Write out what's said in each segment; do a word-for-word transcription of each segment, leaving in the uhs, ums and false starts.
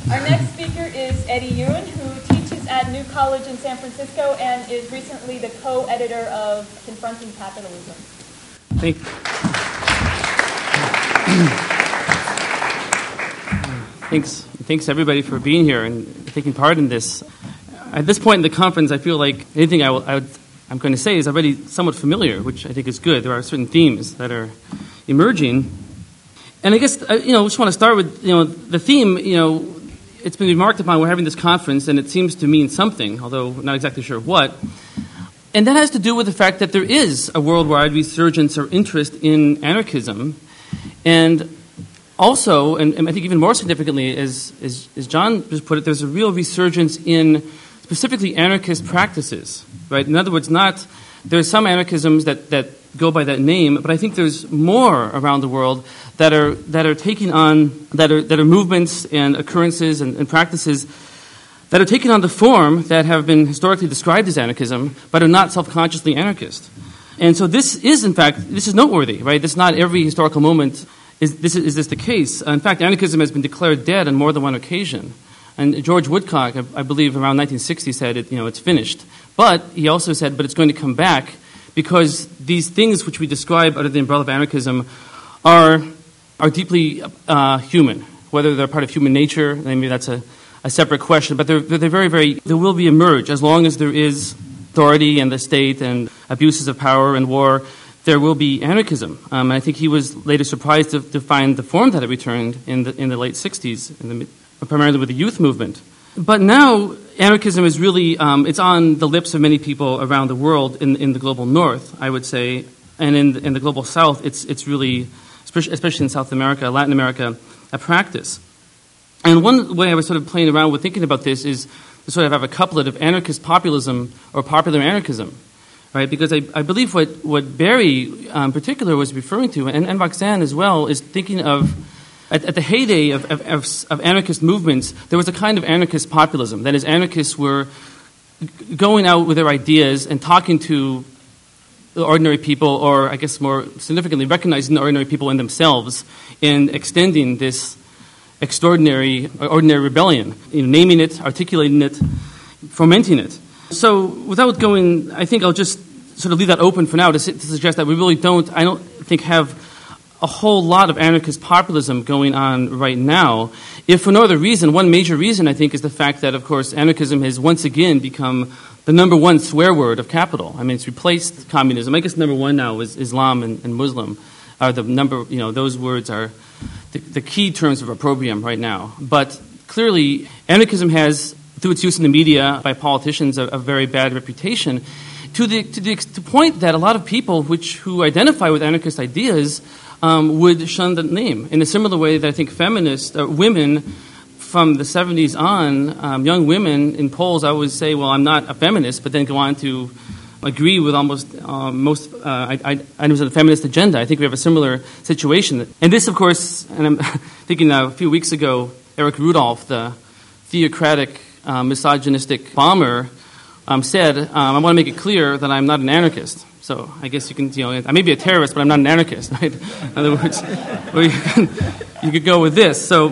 Our next speaker is Eddie Ewan, who teaches at New College in San Francisco and is recently the co-editor of Confronting Capitalism. Thank Thanks. Thanks, everybody, for being here and taking part in this. At this point in the conference, I feel like anything I, will, I would, I'm going to say is already somewhat familiar, which I think is good. There are certain themes that are emerging. And I guess, you know, I just want to start with, you know, the theme, you know, it's been remarked upon we're having this conference, and it seems to mean something, although we're not exactly sure what. And that has to do with the fact that there is a worldwide resurgence or interest in anarchism. And also, and, and I think even more significantly, as, as, as John just put it, there's a real resurgence in specifically anarchist practices, right? In other words, not there's some anarchisms that, that go by that name, but I think there's more around the world that are that are taking on that are that are movements and occurrences and, and practices that are taking on the form that have been historically described as anarchism, but are not self-consciously anarchist. And so this is, in fact, this is noteworthy, right? This is not every historical moment is this is this the case. In fact, anarchism has been declared dead on more than one occasion. And George Woodcock, I, I believe, around nineteen sixty, said it, you know, it's finished. But he also said, but it's going to come back because these things which we describe under the umbrella of anarchism are are deeply uh, human. Whether they're part of human nature, maybe that's a, a separate question. But they're they're very very there will be emerge as long as there is authority and the state and abuses of power and war. There will be anarchism. Um, and I think he was later surprised to, to find the form that it returned in the in the late sixties, in the, primarily with the youth movement. But now anarchism is really, um, it's on the lips of many people around the world in, in the global north, I would say, and in, in the global south, it's it's really, especially in South America, Latin America, a practice. And one way I was sort of playing around with thinking about this is to sort of have a couplet of anarchist populism or popular anarchism, right? Because I, I believe what, what Barry um, in particular was referring to, and, and Roxanne as well, is thinking of At, at the heyday of, of, of, of anarchist movements, there was a kind of anarchist populism. That is, anarchists were g- going out with their ideas and talking to the ordinary people, or I guess more significantly, recognizing the ordinary people in themselves and extending this extraordinary, ordinary rebellion, you know, naming it, articulating it, fomenting it. So without going, I think I'll just sort of leave that open for now to, to suggest that we really don't, I don't think, have a whole lot of anarchist populism going on right now. If for no other reason, one major reason, I think, is the fact that, of course, anarchism has once again become the number one swear word of capital. I mean, it's replaced communism. I guess number one now is Islam and, and Muslim. Are the number, you know, those words are the, the key terms of opprobrium right now. But clearly, anarchism has, through its use in the media by politicians, a, a very bad reputation, to the to the to point that a lot of people which who identify with anarchist ideas Um, would shun the name in a similar way that I think feminists, uh, women from the seventies on, um, young women in polls, I always say, well, I'm not a feminist, but then go on to agree with almost uh, most uh, items of the feminist agenda. I think we have a similar situation. And this, of course, and I'm thinking uh, a few weeks ago, Eric Rudolph, the theocratic, uh, misogynistic bomber, um, said, um, I want to make it clear that I'm not an anarchist. So I guess you can, you know, I may be a terrorist, but I'm not an anarchist, right? In other words, or you, can, you could go with this. So,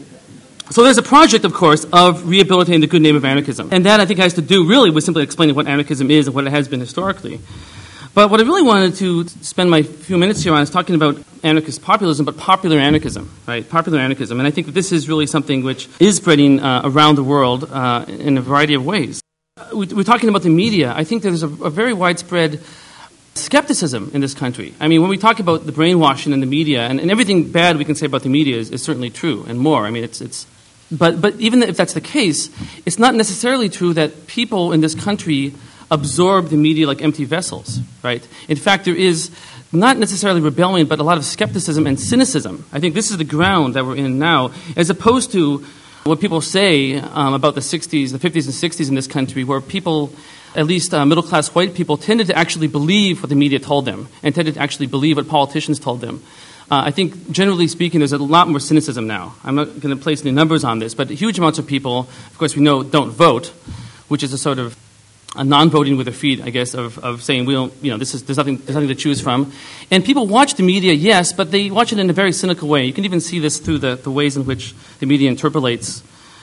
so there's a project, of course, of rehabilitating the good name of anarchism. And that, I think, has to do really with simply explaining what anarchism is and what it has been historically. But what I really wanted to spend my few minutes here on is talking about anarchist populism, but popular anarchism, right? Popular anarchism. And I think that this is really something which is spreading uh, around the world uh, in a variety of ways. We, we're talking about the media. I think there's a, a very widespread skepticism in this country. I mean, when we talk about the brainwashing in the media, and, and everything bad we can say about the media is, is certainly true, and more. I mean, it's it's. But but even if that's the case, it's not necessarily true that people in this country absorb the media like empty vessels, right? In fact, there is not necessarily rebellion, but a lot of skepticism and cynicism. I think this is the ground that we're in now, as opposed to what people say um, about the sixties, the fifties and sixties in this country, where people, at least uh, middle-class white people, tended to actually believe what the media told them and tended to actually believe what politicians told them. Uh, I think, generally speaking, there's a lot more cynicism now. I'm not going to place any numbers on this, but huge amounts of people, of course, we know, don't vote, which is a sort of a non-voting with their feet, I guess, of, of saying, we don't, you know, this is, there's nothing, there's nothing to choose from. And people watch the media, yes, but they watch it in a very cynical way. You can even see this through the, the ways in which the media interpolates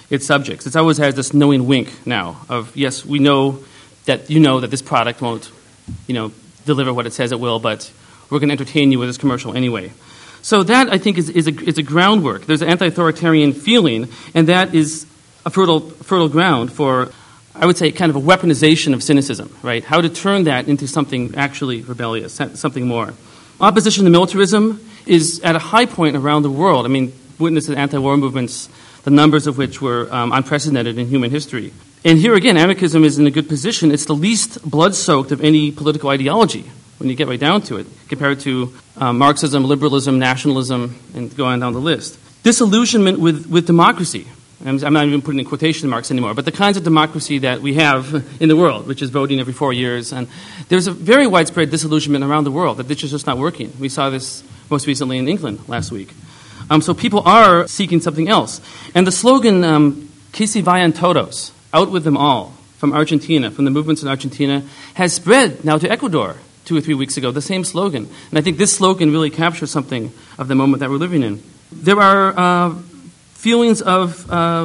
its subjects. It's always has this knowing wink now of, yes, we know that you know that this product won't, you know, deliver what it says it will, but we're going to entertain you with this commercial anyway. So that, I think, is, is, a, is a groundwork. There's an anti-authoritarian feeling, and that is a fertile, fertile ground for, I would say, kind of a weaponization of cynicism, right? How to turn that into something actually rebellious, something more. Opposition to militarism is at a high point around the world. I mean, witness the anti-war movements, the numbers of which were um, unprecedented in human history. And here again, anarchism is in a good position. It's the least blood-soaked of any political ideology when you get right down to it, compared to um, Marxism, liberalism, nationalism, and go on down the list. Disillusionment with, with democracy. I'm, I'm not even putting in quotation marks anymore, but the kinds of democracy that we have in the world, which is voting every four years. And there's a very widespread disillusionment around the world that this is just not working. We saw this most recently in England last week. Um, so people are seeking something else. And the slogan, um, Que se vayan todos, out with them all, from Argentina, from the movements in Argentina, has spread now to Ecuador two or three weeks ago, the same slogan. And I think this slogan really captures something of the moment that we're living in. There are uh, feelings of uh,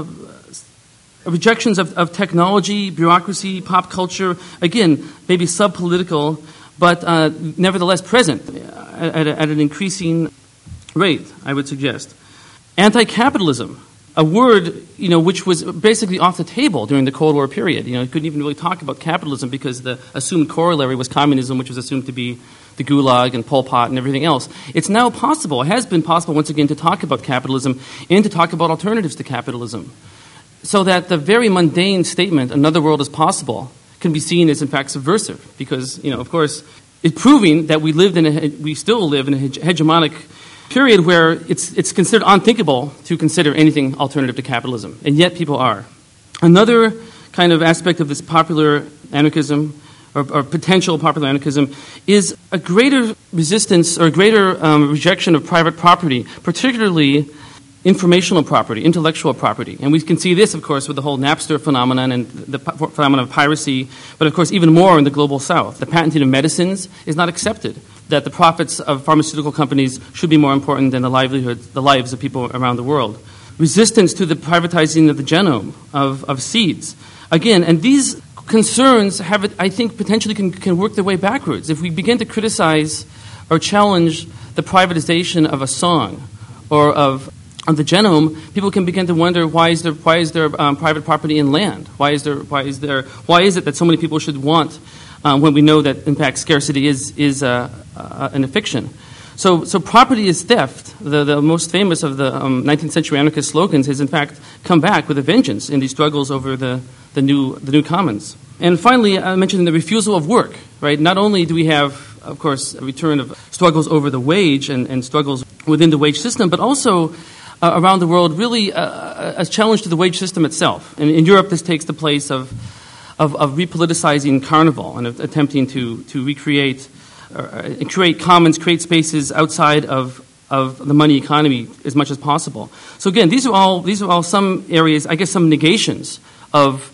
rejections of, of technology, bureaucracy, pop culture, again, maybe sub-political, but uh, nevertheless present at, a, at an increasing rate, I would suggest. Anti-capitalism, a word, you know, which was basically off the table during the Cold War period. You know, you couldn't even really talk about capitalism because the assumed corollary was communism, which was assumed to be the Gulag and Pol Pot and everything else. It's now possible, it has been possible once again to talk about capitalism and to talk about alternatives to capitalism. So that the very mundane statement, another world is possible, can be seen as in fact subversive. Because, you know, of course, it's proving that we lived in a, we still live in a hegemonic period where it's it's considered unthinkable to consider anything alternative to capitalism, and yet people are. Another kind of aspect of this popular anarchism, or, or potential popular anarchism, is a greater resistance or a greater um, rejection of private property, particularly informational property, intellectual property. And we can see this, of course, with the whole Napster phenomenon and the p- phenomenon of piracy, but of course even more in the global south. The patenting of medicines is not accepted. That the profits of pharmaceutical companies should be more important than the livelihoods, the lives of people around the world. Resistance to the privatizing of the genome, of, of seeds. Again, and these concerns have, I think, potentially can, can work their way backwards. If we begin to criticize or challenge the privatization of a song or of, of the genome, people can begin to wonder why is there why is there um, private property in land? Why is there why is there why is it that so many people should want um, when we know that in fact scarcity is is uh, uh, an fiction? So, so property is theft. The, the most famous of the um, nineteenth century anarchist slogans has in fact come back with a vengeance in these struggles over the, the new the new commons. And finally, I mentioned the refusal of work. Right? Not only do we have, of course, a return of struggles over the wage and, and struggles within the wage system, but also uh, around the world, really uh, a challenge to the wage system itself. And in Europe, this takes the place of of, of repoliticizing carnival and of attempting to to recreate. Uh, create commons, create spaces outside of, of the money economy as much as possible. So again, these are all these are all some areas, I guess, some negations of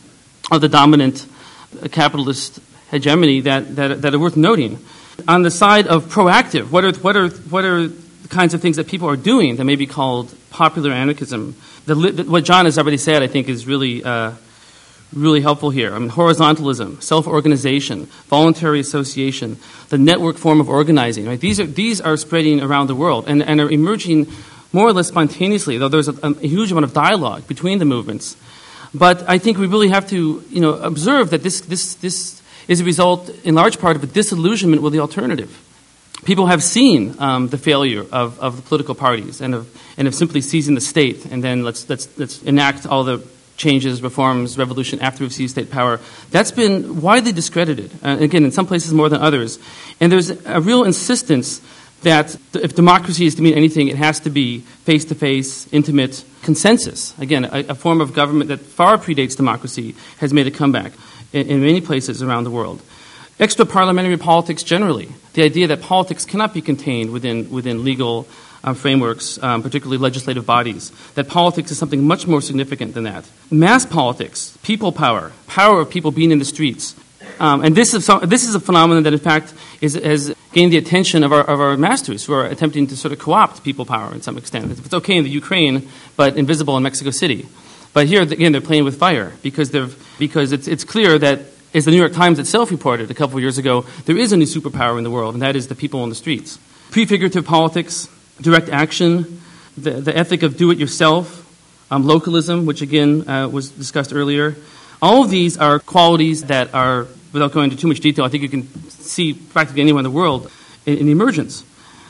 of the dominant capitalist hegemony that, that that are worth noting. On the side of proactive, what are what are what are the kinds of things that people are doing that may be called popular anarchism? The, what John has already said, I think, is really. Uh, Really helpful here. I mean, horizontalism, self-organization, voluntary association, the network form of organizing. Right? These are these are spreading around the world and, and are emerging more or less spontaneously. Though there's a, a huge amount of dialogue between the movements, but I think we really have to, you know, observe that this this this is a result, in large part, of a disillusionment with the alternative. People have seen um, the failure of, of the political parties and of and of simply seizing the state, and then let's let's let's enact all the changes, reforms, revolution after we've seized state power. That's been widely discredited, uh, again, in some places more than others. And there's a real insistence that if democracy is to mean anything, it has to be face-to-face, intimate consensus. Again, a, a form of government that far predates democracy has made a comeback in, in many places around the world. Extra-parliamentary politics generally, the idea that politics cannot be contained within, within legal Uh, frameworks, um, particularly legislative bodies, that politics is something much more significant than that. Mass politics, people power, power of people being in the streets. Um, and this is, some, this is a phenomenon that, in fact, is, has gained the attention of our, of our masters who are attempting to sort of co-opt people power in some extent. It's okay in the Ukraine, but invisible in Mexico City. But here, again, they're playing with fire because they're because it's it's clear that, as the New York Times itself reported a couple of years ago, there is a new superpower in the world, and that is the people on the streets. Prefigurative politics, direct action, the, the ethic of do-it-yourself, um, localism, which again uh, was discussed earlier. All of these are qualities that are, without going into too much detail, I think you can see practically anywhere in the world in, in emergence.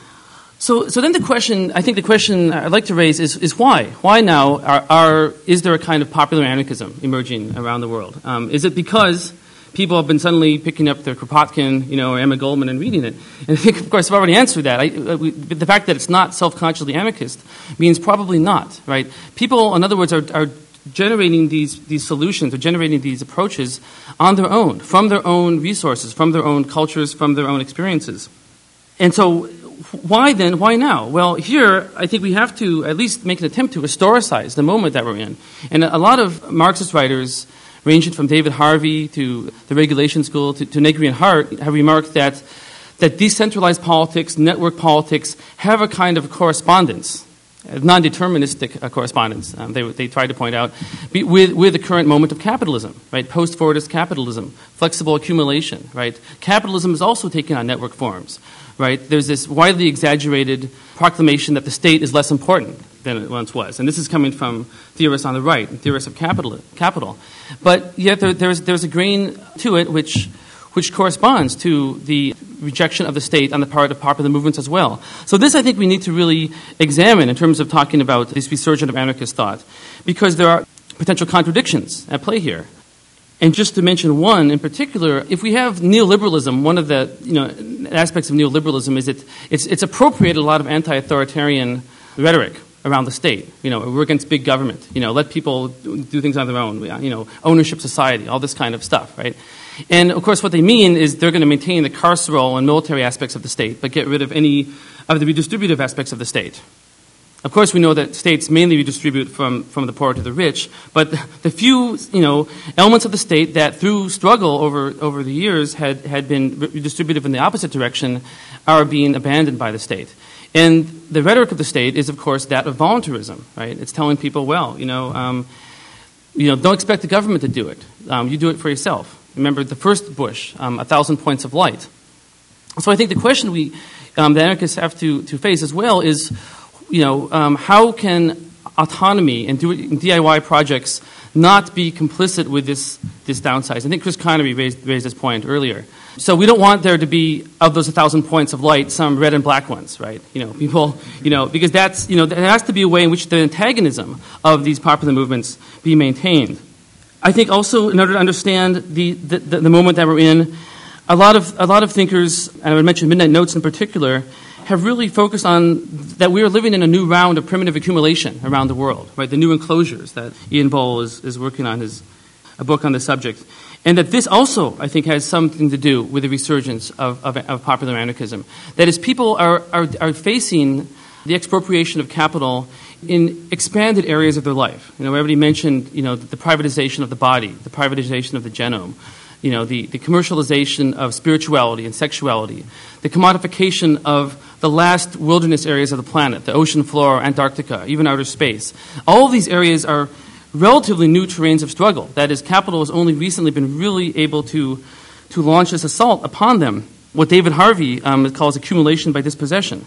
So, so then the question, I think the question I'd like to raise is, is why? Why now are, are, is there a kind of popular anarchism emerging around the world? Um, is it because people have been suddenly picking up their Kropotkin, you know, or Emma Goldman and reading it? And I think, of course, I've already answered that. I, uh, we, the fact that it's not self-consciously anarchist means probably not, right? People, in other words, are, are generating these, these solutions or generating these approaches on their own, from their own resources, from their own cultures, from their own experiences. And so why then, why now? Well, here, I think we have to at least make an attempt to historicize the moment that we're in. And a lot of Marxist writers, ranging from David Harvey to the Regulation School to, to Negri and Hart, have remarked that, that decentralized politics, network politics, have a kind of correspondence, non-deterministic uh, correspondence, um, they, they tried to point out, be, with, with the current moment of capitalism, right? Post-Fordist capitalism, flexible accumulation, right? Capitalism is also taking on network forms, right? There's this widely exaggerated proclamation that the state is less important than it once was. And this is coming from theorists on the right, theorists of capital. capital. But yet there, there's, there's a grain to it which which corresponds to the rejection of the state on the part of popular movements as well. So this, I think, we need to really examine in terms of talking about this resurgence of anarchist thought, because there are potential contradictions at play here. And just to mention one in particular, if we have neoliberalism, one of the you know aspects of neoliberalism is it it's, it's appropriated a lot of anti-authoritarian rhetoric around the state. You know, we're against big government. You know, let people do things on their own. You know, ownership society, all this kind of stuff, right? And, of course, what they mean is they're going to maintain the carceral and military aspects of the state, but get rid of any of the redistributive aspects of the state. Of course, we know that states mainly redistribute from, from the poor to the rich, but the few, you know, elements of the state that, through struggle over, over the years, had, had been redistributive in the opposite direction are being abandoned by the state. And the rhetoric of the state is, of course, that of voluntarism, right? It's telling people, well, you know, um, you know, don't expect the government to do it. Um, you do it for yourself. Remember the first Bush, um, a thousand points of light. So I think the question we, um, the anarchists have to, to face as well is, you know, um, how can autonomy and D I Y projects not be complicit with this, this downsize? I think Chris Connery raised, raised this point earlier. So we don't want there to be, of those a thousand points of light, some red and black ones, right? You know, people, you know, because that's, you know, there has to be a way in which the antagonism of these popular movements be maintained. I think also, in order to understand the, the, the moment that we're in, a lot of a lot of thinkers, and I would mention Midnight Notes in particular, have really focused on that we are living in a new round of primitive accumulation around the world, right? The new enclosures that Ian Boll is, is working on his a book on the subject, and that this also, I think, has something to do with the resurgence of, of, of popular anarchism. That is, people are, are are facing the expropriation of capital in expanded areas of their life. You know, we already mentioned, you know, the privatization of the body, the privatization of the genome, you know, the, the commercialization of spirituality and sexuality, the commodification of the last wilderness areas of the planet, the ocean floor, Antarctica, even outer space. All of these areas are relatively new terrains of struggle. That is, capital has only recently been really able to, to launch this assault upon them, what David Harvey um, calls accumulation by dispossession.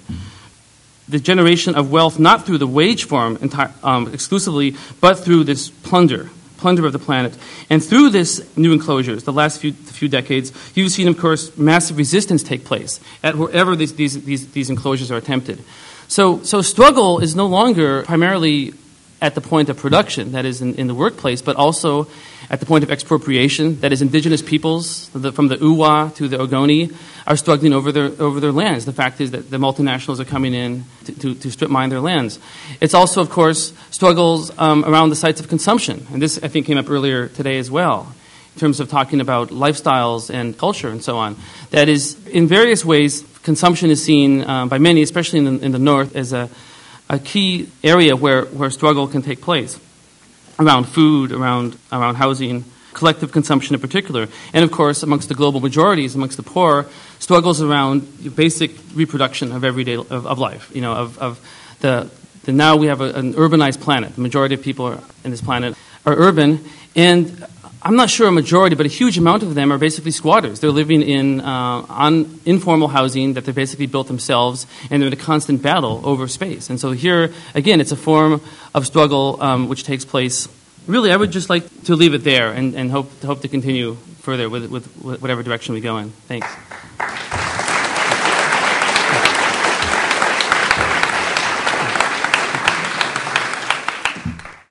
The generation of wealth not through the wage form enti- um, exclusively, but through this plunder, plunder of the planet. And through this new enclosures, the last few few decades, you've seen, of course, massive resistance take place at wherever these these these, these enclosures are attempted. So, so struggle is no longer primarily at the point of production, that is in, in the workplace, but also at the point of expropriation, that is indigenous peoples, the, from the Uwa to the Ogoni, are struggling over their over their lands. The fact is that the multinationals are coming in to, to, to strip mine their lands. It's also, of course, struggles um, around the sites of consumption. And this, I think, came up earlier today as well, in terms of talking about lifestyles and culture and so on. That is, in various ways, consumption is seen um, by many, especially in the, in the North, as a, a key area where, where struggle can take place, around food, around around housing, collective consumption in particular. And, of course, amongst the global majorities, amongst the poor, struggles around basic reproduction of everyday of, of life, you know, of, of the that now we have a, an urbanized planet. The majority of people are, in this planet are urban, and I'm not sure a majority, but a huge amount of them are basically squatters. They're living in uh, on informal housing that they basically built themselves, and they're in a constant battle over space. And so here, again, it's a form of struggle um, which takes place. Really, I would just like to leave it there and, and hope, hope to continue further with, with whatever direction we go in. Thanks.